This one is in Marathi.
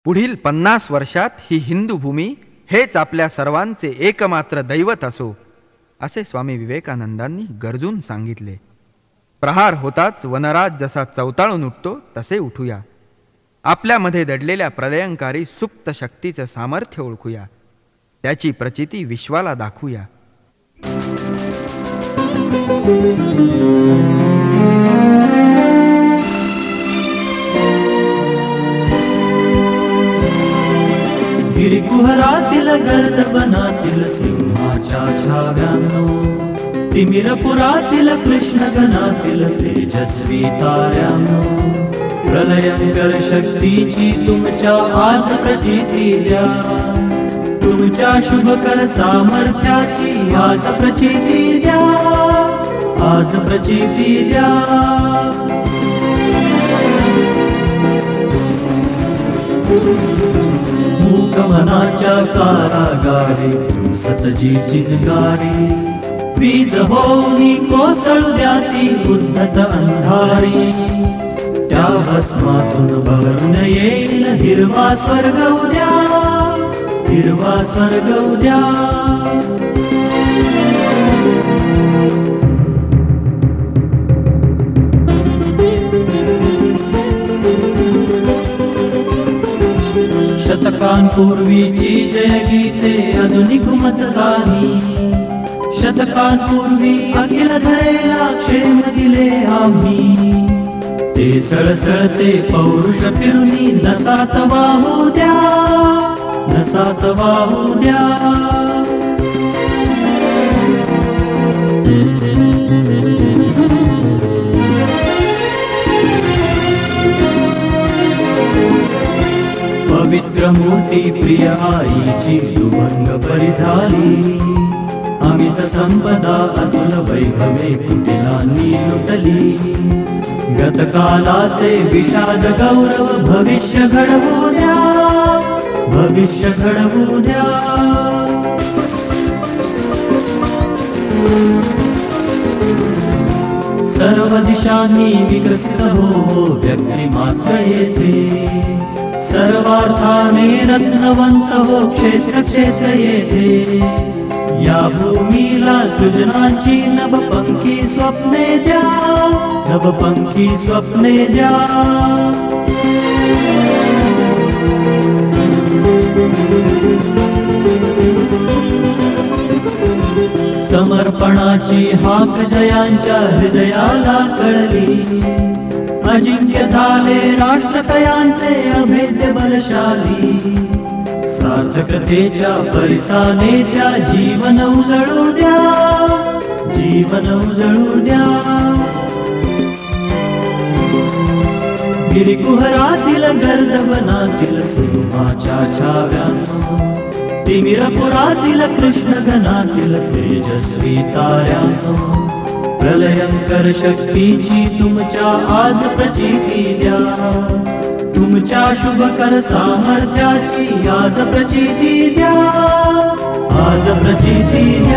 पुढील 50 वर्षात ही हिंदू भूमी हेच आपल्या सर्वांचे एकमात्र दैवत असो, असे स्वामी विवेकानंदांनी गरजून सांगितले. प्रहार होताच वनराज जसा चवताळून उठतो तसे उठूया. आपल्यामध्ये दडलेल्या प्रलयंकारी सुप्त शक्तीचं सामर्थ्य ओळखूया. त्याची प्रचिती विश्वाला दाखवूया. गिरिकुहरातील गर्दबनातील सिंहाच्या छाव्यानो, तिमिरपुरातील कृष्णगणातील तेजस्वी ताऱ्यानो, प्रलयंकर शक्तीची तुमच्या आज प्रचिती द्या. तुमच्या शुभकर सामर्थ्याची आज प्रचिती द्या. आज प्रचिती द्या. मूकमनाच्या कारागारी सतजी चिनगारी, वीज होऊनी कोसळू द्या ती उद्धत अंधारी. त्या भस्मातून भरून येईल हिरवा स्वर्ग उद्या. हिरवा स्वर्ग उद्या. शतकांपूर्वीची जय गीते अजूनी घुमत गाणी. शतकांपूर्वी अखिल धरेला क्षेम दिले आम्ही. ते सळसळते पौरुष फिरुनी नसात वाहू द्या. नसात वाहू द्या. पवित्र मूर्ती प्रिय आईची दुभंग परी झाली. अमित संपदा अतुल वैभवे कुटिलांनी लुटली. गतकालाचे विषाद गौरव भविष्य घडवू द्या. भविष्य घडवू द्या. सर्व दिशांनी विकसित हो व्यक्ती मात्र येथे. सर्वार्थाने रत्नवंत हो क्षेत्र क्षेत्र येथे. या भूमीला सृजनाची नभपंखी स्वप्ने द्या. नभपंखी स्वप्ने द्या. समर्पणाची हाक जयांच्या हृदयाला कळली. अजिंक्य झाले राष्ट्रकयांचे अभेद्य बलशाली. सार्थकतेच्या परिसाने त्या जीवन उजळू द्या. जीवन उजळू द्या. गिरिकुहरातील गर्दवनातील सिंहाच्या छाव्यानो, तिमिरपुरातील कृष्णगणातील तेजस्वी ताऱ्यानो, प्रलयंकर शक्तीची तुमच्या आज प्रचिती द्या. तुमच्या शुभकर सामर्थ्याची आज प्रचिती द्या. आज प्रचिती द्या.